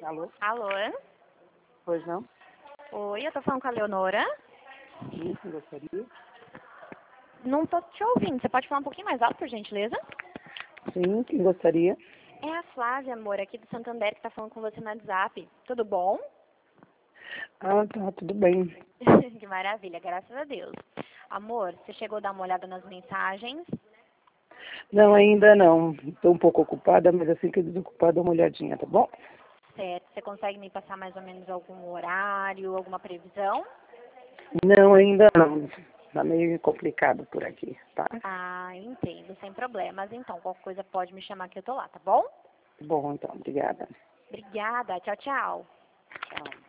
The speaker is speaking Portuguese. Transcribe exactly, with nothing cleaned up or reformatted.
Alô? Alô? Pois não? Oi, eu tô falando com a Leonora. Sim, gostaria. Não tô te ouvindo. Você pode falar um pouquinho mais alto, por gentileza? Sim, quem gostaria? É a Flávia, amor, aqui do Santander, que tá falando com você no WhatsApp. Tudo bom? Ah, tá, tudo bem. Que maravilha, graças a Deus. Amor, você chegou a dar uma olhada nas mensagens? Não, ainda não. Estou um pouco ocupada, mas assim que eu desocupar, dou uma olhadinha, tá bom? Certo. Você consegue me passar mais ou menos algum horário, alguma previsão? Não, ainda não. Tá meio complicado por aqui, tá? Ah, entendo, sem problemas. Então, qualquer coisa pode me chamar que eu tô lá, tá bom? Bom, então, obrigada. Obrigada, tchau, tchau. Tchau.